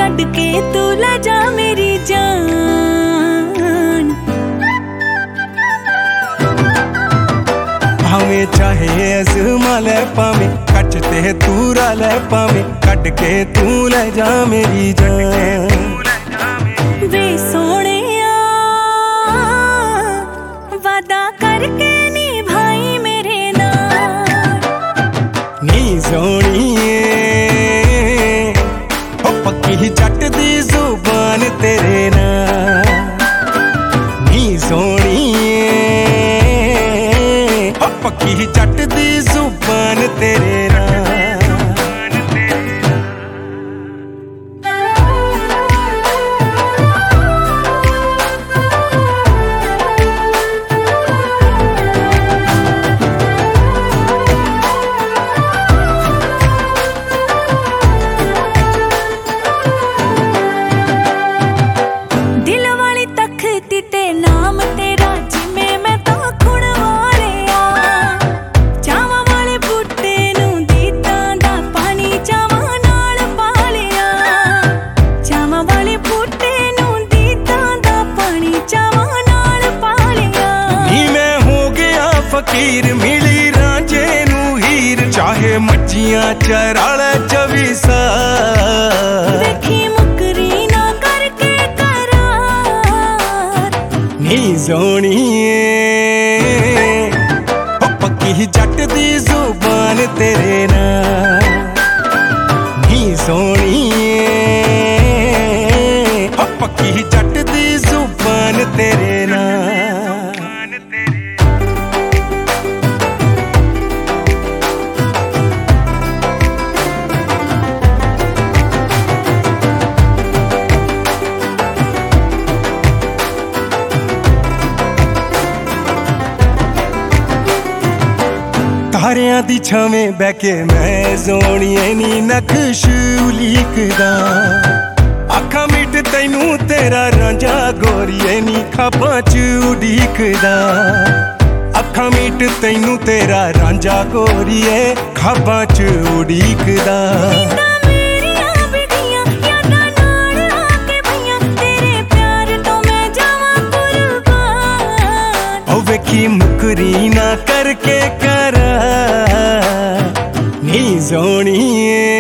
छड्ड के तू ले जा मेरी जान। भावें चाहे अज़मा ले पावें कच ते तूरा ले पावें कट के तू ले जा मेरी जान। वे सोहणिया वादा करके नी भाई मेरे नाल नी सोहणीए हो पक्की जट दी जुबान तेरे नाल नी सोहणीए हो पक्की जट दी जुबान तेरे नाल। नाम तेरा जिमें मैं तो खुणवारिया चावां वाले बूटे नूं दीदां दा पानी चावां नाल पा लिया। चावां वाले बूटे नूं दीदां दा पानी चावां नाल पा लिया। नी मैं हो गया फकीर मिली रांझे नूं हीर चाहे मच्छियां चराले 24 साल देखी मुकरी ना करके नी सोहणीए हो पक्की जट दी जुबान तेरे नाल नी सोहणीए हो पक्की जट दी जुबान तेरे नाल। तारियां दी छावें बह के मैं सोहणीए नी नक्श उलीकदा आखां मिट तैनू तेरा रांझा गोरीए नी खाबां च उडीकदा आखां मिट तैनू तेरा रांझा गोरीए खाबां च उडीकदा। वेखी मुकरी ना करके करा नी सोहणीए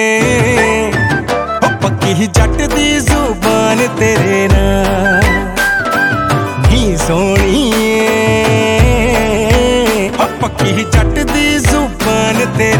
हो पक्की जट दी जुबान तेरे नाल नी सोहणीए हो पक्की जट दी जुबान तेरे